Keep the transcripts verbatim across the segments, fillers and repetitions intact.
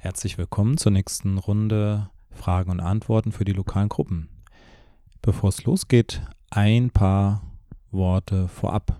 Herzlich willkommen zur nächsten Runde Fragen und Antworten für die lokalen Gruppen. Bevor es losgeht, ein paar Worte vorab.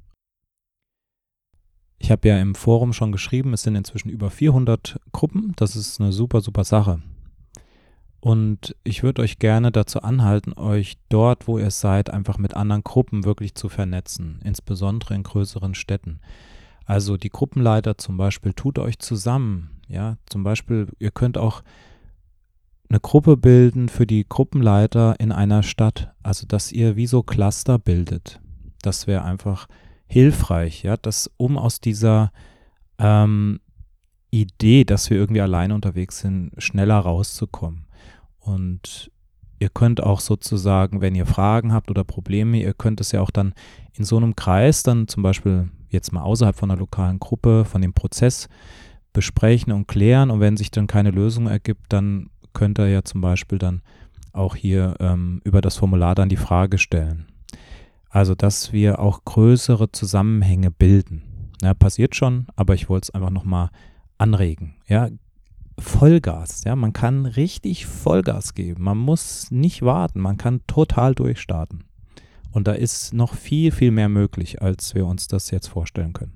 Ich habe ja im Forum schon geschrieben, es sind inzwischen über vierhundert Gruppen. Das ist eine super, super Sache. Und ich würde euch gerne dazu anhalten, euch dort, wo ihr seid, einfach mit anderen Gruppen wirklich zu vernetzen, insbesondere in größeren Städten. Also die Gruppenleiter zum Beispiel, tut euch zusammen. Ja, zum Beispiel, ihr könnt auch eine Gruppe bilden für die Gruppenleiter in einer Stadt, also dass ihr wie so Cluster bildet. Das wäre einfach hilfreich, ja, dass um aus dieser ähm, Idee, dass wir irgendwie alleine unterwegs sind, schneller rauszukommen. Und ihr könnt auch sozusagen, wenn ihr Fragen habt oder Probleme, ihr könnt es ja auch dann in so einem Kreis dann zum Beispiel jetzt mal außerhalb von einer lokalen Gruppe, von dem Prozess besprechen und klären, und wenn sich dann keine Lösung ergibt, dann könnt ihr ja zum Beispiel dann auch hier ähm, über das Formular dann die Frage stellen. Also, dass wir auch größere Zusammenhänge bilden. Ja, passiert schon, aber ich wollte es einfach nochmal anregen. Ja, Vollgas, ja, man kann richtig Vollgas geben. Man muss nicht warten, man kann total durchstarten. Und da ist noch viel, viel mehr möglich, als wir uns das jetzt vorstellen können.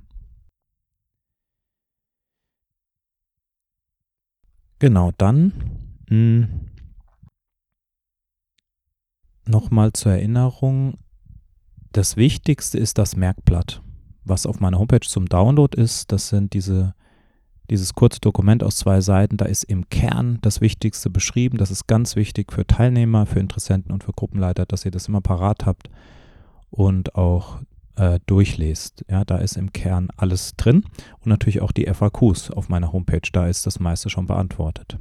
Genau, dann nochmal zur Erinnerung, das Wichtigste ist das Merkblatt, was auf meiner Homepage zum Download ist. Das sind diese, dieses kurze Dokument aus zwei Seiten, da ist im Kern das Wichtigste beschrieben. Das ist ganz wichtig für Teilnehmer, für Interessenten und für Gruppenleiter, dass ihr das immer parat habt und auch äh, durchlest. Ja, da ist im Kern alles drin und natürlich auch die F A Qs auf meiner Homepage, da ist das meiste schon beantwortet.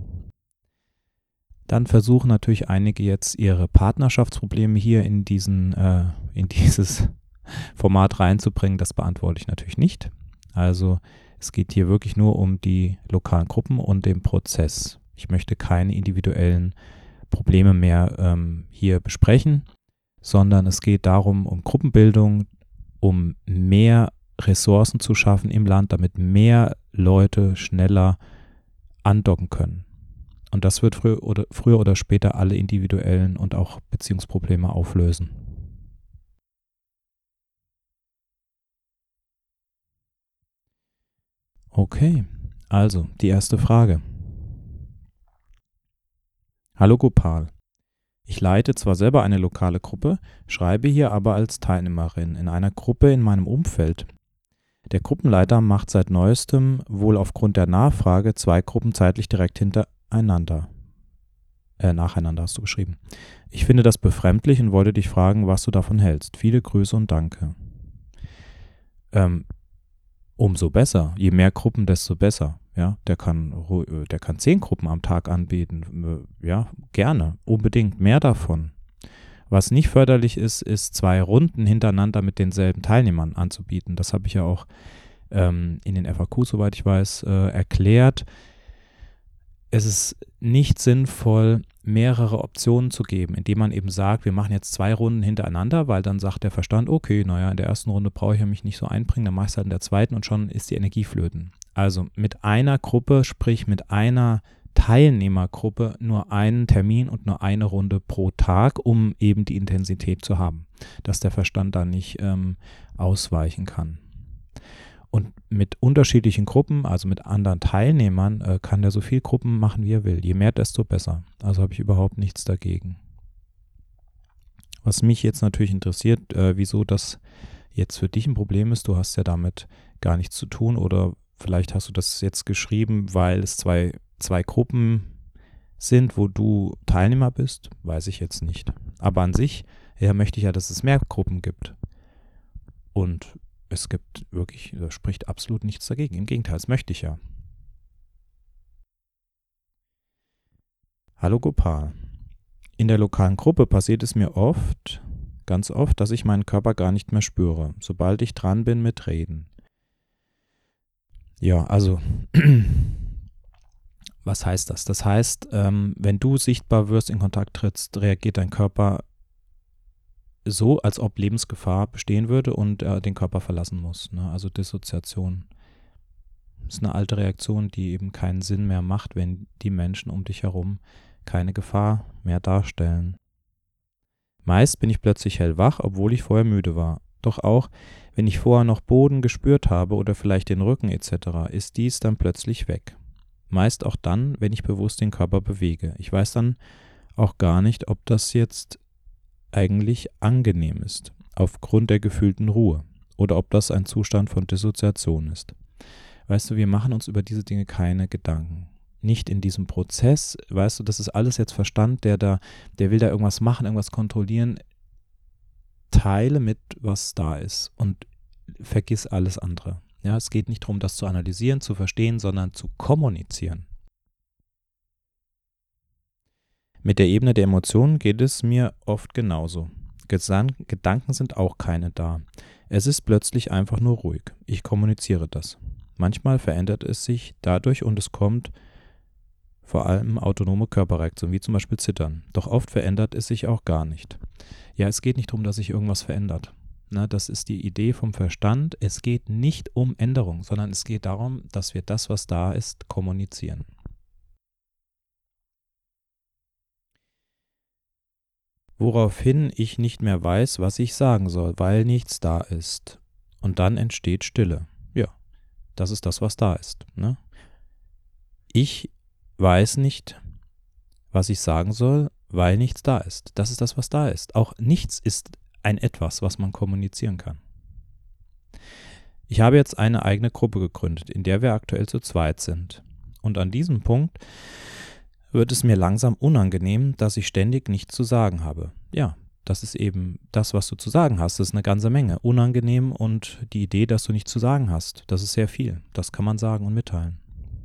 Dann versuchen natürlich einige jetzt ihre Partnerschaftsprobleme hier in, diesen, äh, in dieses Format reinzubringen. Das beantworte ich natürlich nicht. Also es geht hier wirklich nur um die lokalen Gruppen und den Prozess. Ich möchte keine individuellen Probleme mehr ähm, hier besprechen, sondern es geht darum, um Gruppenbildung, um mehr Ressourcen zu schaffen im Land, damit mehr Leute schneller andocken können. Und das wird früher oder, früher oder später alle individuellen und auch Beziehungsprobleme auflösen. Okay, also die erste Frage. Hallo Gopal. Ich leite zwar selber eine lokale Gruppe, schreibe hier aber als Teilnehmerin in einer Gruppe in meinem Umfeld. Der Gruppenleiter macht seit neuestem wohl aufgrund der Nachfrage zwei Gruppen zeitlich direkt hintereinander. Äh, nacheinander hast du geschrieben. Ich finde das befremdlich und wollte dich fragen, was du davon hältst. Viele Grüße und danke. Ähm, umso besser. Je mehr Gruppen, desto besser. Ja, der kann, der kann zehn Gruppen am Tag anbieten. Ja, gerne, unbedingt, mehr davon. Was nicht förderlich ist, ist zwei Runden hintereinander mit denselben Teilnehmern anzubieten. Das habe ich ja auch ähm, in den F A Qs, soweit ich weiß, äh, erklärt. Es ist nicht sinnvoll, mehrere Optionen zu geben, indem man eben sagt, wir machen jetzt zwei Runden hintereinander, weil dann sagt der Verstand, okay, naja, in der ersten Runde brauche ich ja mich nicht so einbringen, dann mache ich es halt in der zweiten und schon ist die Energie flöten. Also mit einer Gruppe, sprich mit einer Teilnehmergruppe nur einen Termin und nur eine Runde pro Tag, um eben die Intensität zu haben, dass der Verstand da nicht ähm, ausweichen kann. Und mit unterschiedlichen Gruppen, also mit anderen Teilnehmern, äh, kann der so viel Gruppen machen, wie er will. Je mehr, desto besser. Also habe ich überhaupt nichts dagegen. Was mich jetzt natürlich interessiert, äh, wieso das jetzt für dich ein Problem ist, du hast ja damit gar nichts zu tun, oder vielleicht hast du das jetzt geschrieben, weil es zwei, zwei Gruppen sind, wo du Teilnehmer bist, weiß ich jetzt nicht. Aber an sich ja, möchte ich ja, dass es mehr Gruppen gibt. Und es gibt wirklich, da spricht absolut nichts dagegen. Im Gegenteil, das möchte ich ja. Hallo Gopal. In der lokalen Gruppe passiert es mir oft, ganz oft, dass ich meinen Körper gar nicht mehr spüre, sobald ich dran bin mit Reden. Ja, also, was heißt das? Das heißt, ähm, wenn du sichtbar wirst, in Kontakt trittst, reagiert dein Körper so, als ob Lebensgefahr bestehen würde und er den Körper verlassen muss. Ne? Also Dissoziation. Das ist eine alte Reaktion, die eben keinen Sinn mehr macht, wenn die Menschen um dich herum keine Gefahr mehr darstellen. Meist bin ich plötzlich hellwach, obwohl ich vorher müde war. Doch auch, wenn ich vorher noch Boden gespürt habe oder vielleicht den Rücken et cetera, ist dies dann plötzlich weg. Meist auch dann, wenn ich bewusst den Körper bewege. Ich weiß dann auch gar nicht, ob das jetzt eigentlich angenehm ist, aufgrund der gefühlten Ruhe, oder ob das ein Zustand von Dissoziation ist. Weißt du, wir machen uns über diese Dinge keine Gedanken. Nicht in diesem Prozess, weißt du, das ist alles jetzt Verstand, der da, der will da irgendwas machen, irgendwas kontrollieren. Teile mit, was da ist und vergiss alles andere. Ja, es geht nicht darum, das zu analysieren, zu verstehen, sondern zu kommunizieren. Mit der Ebene der Emotionen geht es mir oft genauso. Gesan- Gedanken sind auch keine da. Es ist plötzlich einfach nur ruhig. Ich kommuniziere das. Manchmal verändert es sich dadurch und es kommt vor allem autonome Körperreaktionen, wie zum Beispiel Zittern. Doch oft verändert es sich auch gar nicht. Ja, es geht nicht darum, dass sich irgendwas verändert. Na, das ist die Idee vom Verstand. Es geht nicht um Änderung, sondern es geht darum, dass wir das, was da ist, kommunizieren. Woraufhin ich nicht mehr weiß, was ich sagen soll, weil nichts da ist. Und dann entsteht Stille. Ja, das ist das, was da ist. Ne? Ich weiß nicht, was ich sagen soll, weil nichts da ist. Das ist das, was da ist. Auch nichts ist ein Etwas, was man kommunizieren kann. Ich habe jetzt eine eigene Gruppe gegründet, in der wir aktuell zu zweit sind. Und an diesem Punkt wird es mir langsam unangenehm, dass ich ständig nichts zu sagen habe. Ja, das ist eben das, was du zu sagen hast. Das ist eine ganze Menge. Unangenehm und die Idee, dass du nichts zu sagen hast, das ist sehr viel. Das kann man sagen und mitteilen.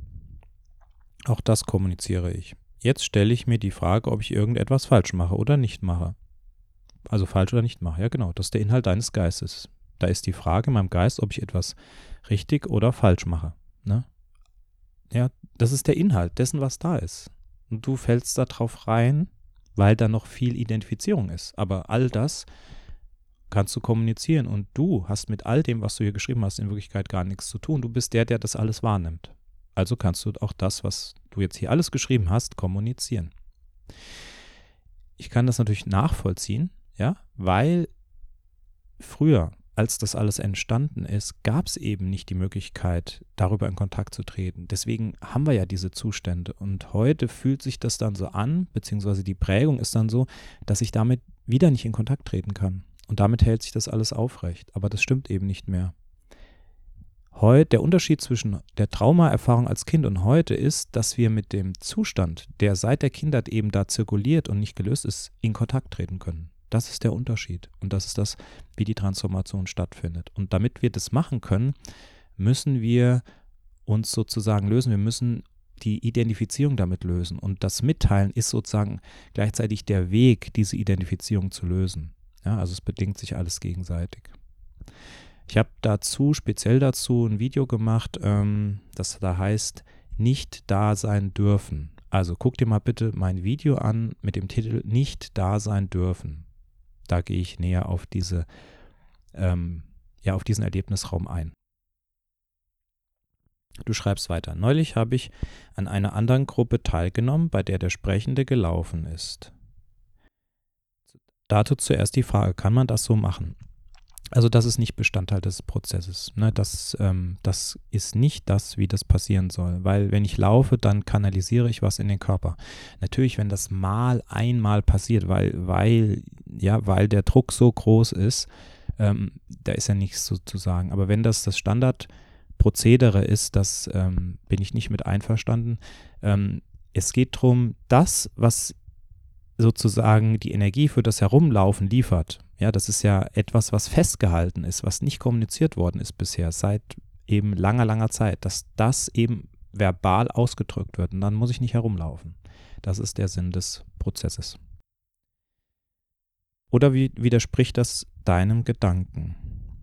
Auch das kommuniziere ich. Jetzt stelle ich mir die Frage, ob ich irgendetwas falsch mache oder nicht mache. Also falsch oder nicht mache. Ja, genau. Das ist der Inhalt deines Geistes. Da ist die Frage in meinem Geist, ob ich etwas richtig oder falsch mache. Ne? Ja, das ist der Inhalt dessen, was da ist. Und du fällst da drauf rein, weil da noch viel Identifizierung ist. Aber all das kannst du kommunizieren. Und du hast mit all dem, was du hier geschrieben hast, in Wirklichkeit gar nichts zu tun. Du bist der, der das alles wahrnimmt. Also kannst du auch das, was du jetzt hier alles geschrieben hast, kommunizieren. Ich kann das natürlich nachvollziehen, ja, weil früher, als das alles entstanden ist, gab es eben nicht die Möglichkeit, darüber in Kontakt zu treten. Deswegen haben wir ja diese Zustände. Und heute fühlt sich das dann so an, beziehungsweise die Prägung ist dann so, dass ich damit wieder nicht in Kontakt treten kann. Und damit hält sich das alles aufrecht. Aber das stimmt eben nicht mehr. Heute, der Unterschied zwischen der Traumaerfahrung als Kind und heute ist, dass wir mit dem Zustand, der seit der Kindheit eben da zirkuliert und nicht gelöst ist, in Kontakt treten können. Das ist der Unterschied und das ist das, wie die Transformation stattfindet. Und damit wir das machen können, müssen wir uns sozusagen lösen. Wir müssen die Identifizierung damit lösen und das Mitteilen ist sozusagen gleichzeitig der Weg, diese Identifizierung zu lösen. Ja, also es bedingt sich alles gegenseitig. Ich habe dazu, speziell dazu, ein Video gemacht, ähm, das da heißt, nicht da sein dürfen. Also guck dir mal bitte mein Video an mit dem Titel Nicht da sein dürfen. Da gehe ich näher auf diese, ähm, ja, auf diesen Erlebnisraum ein. Du schreibst weiter. Neulich habe ich an einer anderen Gruppe teilgenommen, bei der der Sprechende gelaufen ist. Dazu zuerst die Frage, kann man das so machen? Also das ist nicht Bestandteil des Prozesses. Ne? Das, ähm, das ist nicht das, wie das passieren soll. Weil wenn ich laufe, dann kanalisiere ich was in den Körper. Natürlich, wenn das mal einmal passiert, weil, weil, ja, weil der Druck so groß ist, ähm, da ist ja nichts so zu sagen. Aber wenn das das Standardprozedere ist, das ähm, bin ich nicht mit einverstanden. Ähm, es geht darum, das, was sozusagen die Energie für das Herumlaufen liefert. Ja, das ist ja etwas, was festgehalten ist, was nicht kommuniziert worden ist bisher, seit eben langer, langer Zeit, dass das eben verbal ausgedrückt wird und dann muss ich nicht herumlaufen. Das ist der Sinn des Prozesses. Oder wie widerspricht das deinem Gedanken?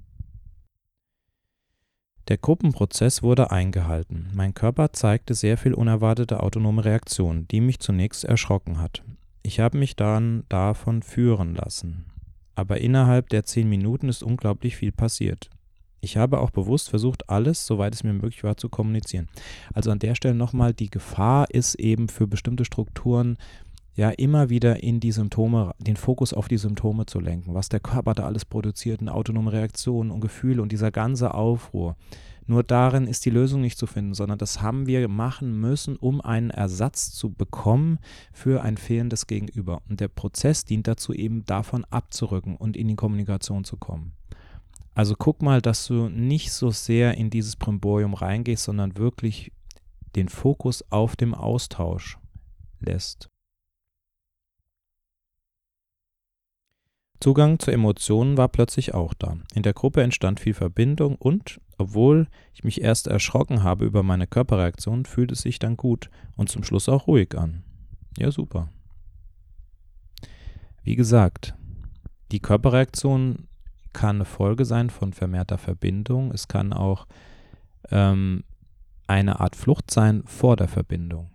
Der Gruppenprozess wurde eingehalten. Mein Körper zeigte sehr viel unerwartete autonome Reaktionen, die mich zunächst erschrocken hat. Ich habe mich dann davon führen lassen. Aber innerhalb der zehn Minuten ist unglaublich viel passiert. Ich habe auch bewusst versucht, alles, soweit es mir möglich war, zu kommunizieren. Also an der Stelle nochmal, die Gefahr ist eben für bestimmte Strukturen, ja, immer wieder in die Symptome, den Fokus auf die Symptome zu lenken, was der Körper da alles produziert, eine autonome Reaktion und Gefühle und dieser ganze Aufruhr. Nur darin ist die Lösung nicht zu finden, sondern das haben wir machen müssen, um einen Ersatz zu bekommen für ein fehlendes Gegenüber. Und der Prozess dient dazu, eben davon abzurücken und in die Kommunikation zu kommen. Also guck mal, dass du nicht so sehr in dieses Brimborium reingehst, sondern wirklich den Fokus auf dem Austausch lässt. Zugang zu Emotionen war plötzlich auch da. In der Gruppe entstand viel Verbindung und, obwohl ich mich erst erschrocken habe über meine Körperreaktion, fühlte es sich dann gut und zum Schluss auch ruhig an. Ja, super. Wie gesagt, die Körperreaktion kann eine Folge sein von vermehrter Verbindung. Es kann auch ähm, eine Art Flucht sein vor der Verbindung.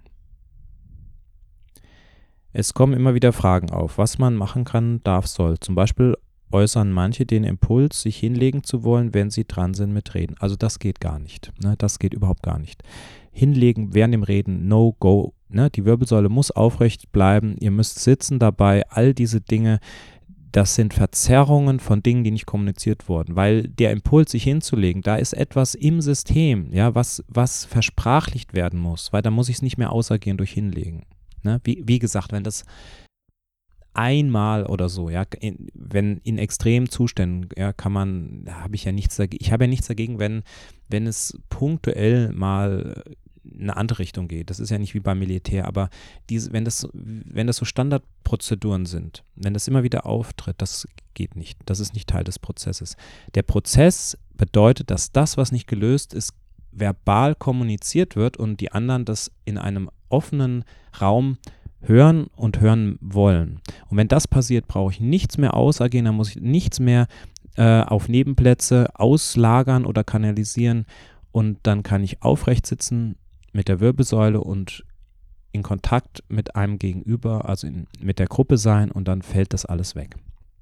Es kommen immer wieder Fragen auf, was man machen kann, darf, soll. Zum Beispiel äußern manche den Impuls, sich hinlegen zu wollen, wenn sie dran sind mit Reden. Also das geht gar nicht. Ne? Das geht überhaupt gar nicht. Hinlegen während dem Reden, no go. Ne? Die Wirbelsäule muss aufrecht bleiben. Ihr müsst sitzen dabei. All diese Dinge, das sind Verzerrungen von Dingen, die nicht kommuniziert wurden. Weil der Impuls, sich hinzulegen, da ist etwas im System, ja, was, was versprachlicht werden muss. Weil da muss ich es nicht mehr ausagieren durch Hinlegen. Ne? Wie, wie gesagt, wenn das einmal oder so, ja, in, wenn in extremen Zuständen, ja, kann man, da habe ich ja nichts dagegen, ich habe ja nichts dagegen, wenn, wenn es punktuell mal in eine andere Richtung geht. Das ist ja nicht wie beim Militär, aber diese, wenn das, wenn das so Standardprozeduren sind, wenn das immer wieder auftritt, das geht nicht. Das ist nicht Teil des Prozesses. Der Prozess bedeutet, dass das, was nicht gelöst ist, verbal kommuniziert wird und die anderen das in einem offenen Raum hören und hören wollen. Und wenn das passiert, brauche ich nichts mehr ausagieren, dann muss ich nichts mehr äh, auf Nebenplätze auslagern oder kanalisieren und dann kann ich aufrecht sitzen mit der Wirbelsäule und in Kontakt mit einem Gegenüber, also in, mit der Gruppe sein und dann fällt das alles weg.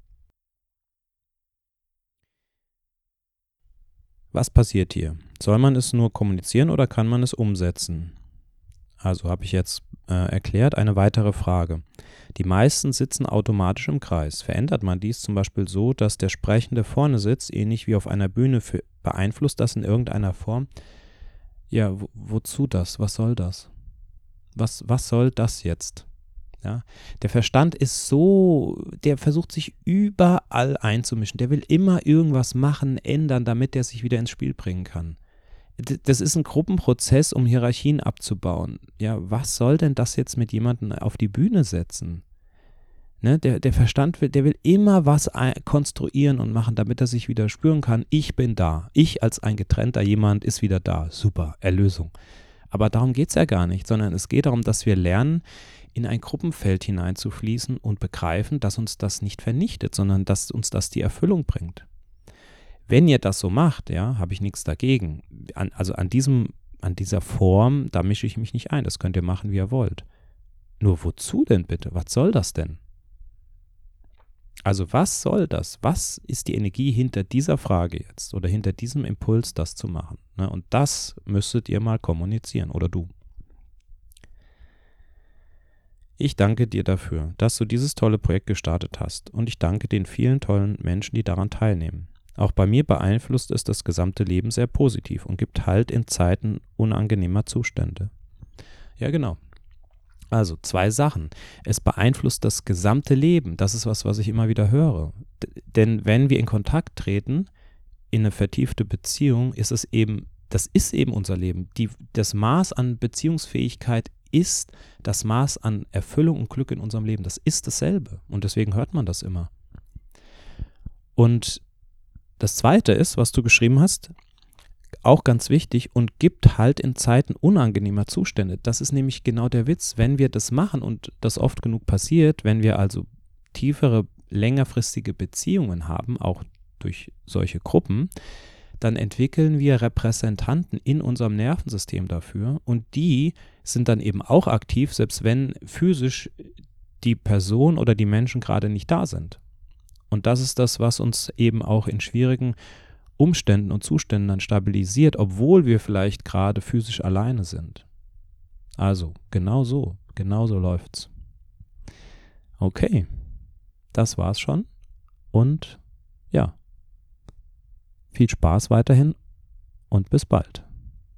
Was passiert hier? Soll man es nur kommunizieren oder kann man es umsetzen? Also habe ich jetzt äh, erklärt, eine weitere Frage. Die meisten sitzen automatisch im Kreis. Verändert man dies zum Beispiel so, dass der Sprechende vorne sitzt, ähnlich wie auf einer Bühne, für, beeinflusst das in irgendeiner Form? Ja, wo, wozu das? Was soll das? Was, was soll das jetzt? Ja, der Verstand ist so, der versucht sich überall einzumischen. Der will immer irgendwas machen, ändern, damit er sich wieder ins Spiel bringen kann. Das ist ein Gruppenprozess, um Hierarchien abzubauen. Ja, was soll denn das jetzt mit jemandem auf die Bühne setzen? Ne, der, der Verstand will, der will immer was konstruieren und machen, damit er sich wieder spüren kann, ich bin da. Ich als ein getrennter jemand ist wieder da. Super, Erlösung. Aber darum geht es ja gar nicht, sondern es geht darum, dass wir lernen, in ein Gruppenfeld hineinzufließen und begreifen, dass uns das nicht vernichtet, sondern dass uns das die Erfüllung bringt. Wenn ihr das so macht, ja, habe ich nichts dagegen. An, also an diesem, an dieser Form, da mische ich mich nicht ein. Das könnt ihr machen, wie ihr wollt. Nur wozu denn bitte? Was soll das denn? Also was soll das? Was ist die Energie hinter dieser Frage jetzt oder hinter diesem Impuls, das zu machen? Ne? Und das müsstet ihr mal kommunizieren oder du. Ich danke dir dafür, dass du dieses tolle Projekt gestartet hast und ich danke den vielen tollen Menschen, die daran teilnehmen. Auch bei mir beeinflusst es das gesamte Leben sehr positiv und gibt Halt in Zeiten unangenehmer Zustände. Ja, genau. Also zwei Sachen. Es beeinflusst das gesamte Leben. Das ist was, was ich immer wieder höre. D- denn wenn wir in Kontakt treten, in eine vertiefte Beziehung, ist es eben, das ist eben unser Leben. Die, das Maß an Beziehungsfähigkeit ist das Maß an Erfüllung und Glück in unserem Leben. Das ist dasselbe. Und deswegen hört man das immer. Und das Zweite ist, was du geschrieben hast, auch ganz wichtig und gibt Halt in Zeiten unangenehmer Zustände. Das ist nämlich genau der Witz. Wenn wir das machen und das oft genug passiert, wenn wir also tiefere, längerfristige Beziehungen haben, auch durch solche Gruppen, dann entwickeln wir Repräsentanten in unserem Nervensystem dafür und die sind dann eben auch aktiv, selbst wenn physisch die Person oder die Menschen gerade nicht da sind. Und das ist das, was uns eben auch in schwierigen Umständen und Zuständen dann stabilisiert, obwohl wir vielleicht gerade physisch alleine sind. Also, genau so, genau so läuft's. Okay, das war's schon und ja, viel Spaß weiterhin und bis bald.